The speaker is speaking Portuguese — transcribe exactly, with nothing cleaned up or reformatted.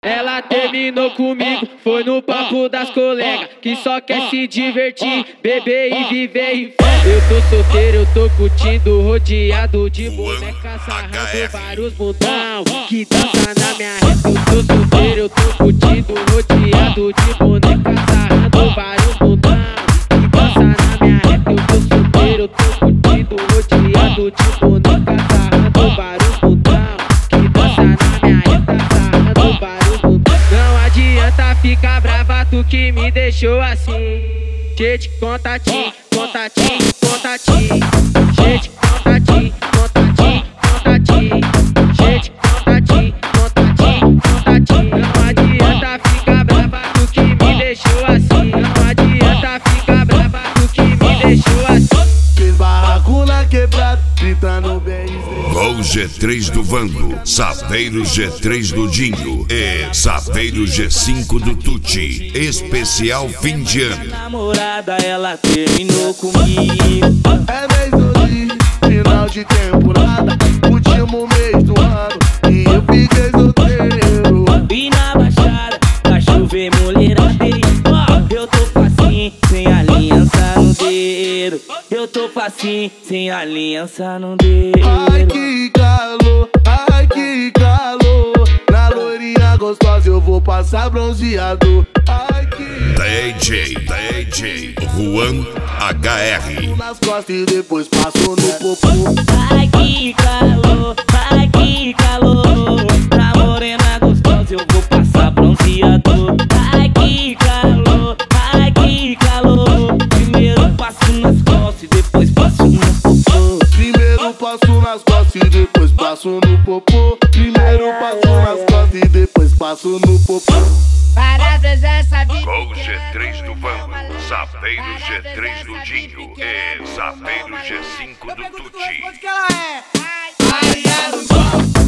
Ela terminou comigo, foi no papo das colegas, que só quer se divertir, beber e viver em fé. Eu tô solteiro, eu tô curtindo, rodeado de boneca, sarrando vários bundão que dança na minha reta. Eu tô solteiro, eu tô curtindo, rodeado de boneca, sarrando vários bundão que dança na minha reta. Eu tô solteiro, eu tô curtindo, rodeado de boneca, sarrando vários bundão que dança na minha reta, sarrando vários. Não adianta ficar brava, tu que me deixou assim. Cheio de contatinho, contatinho, contatinho. Cheio de contatinho, contatinho, contatinho. Cheio de contatinho, contatinho, contatinho. Não adianta ficar brava, tu que me deixou assim. Não adianta ficar brava, tu que me deixou assim. Fez barraco na quebrada, gritando bem estrelado. Com G três do Vando, Saveiro G três do Dinho e Saveiro G cinco do Tuti. Especial fim de ano. Namorada, ela terminou comigo. É mês do dia, final de temporada, último mês do ano, e eu fiquei solteiro. E na baixada, pra chover mulherada. Eu tô facinho, sem aliança no dedo. Eu tô facinho, sem aliança no dedo. Ai que calor, ai que calor. Na loirinha gostosa eu vou passar bronzeado. Ai que D J, D J, Juan H R. nas costas e depois passo no popô. Ai que calor, ai que calor. Na morena gostosa eu vou passar bronzeador. Ai que calor, ai que calor. Primeiro passo nas costas e depois passo no popô. Primeiro passo nas costas e depois passo no popô. Primeiro passo nas costas e depois passo no popô. Para presença vida. Com G três do Vando, Saveiro G três do Dinho e Saveiro G cinco do Tuti. Ai, ai, ai,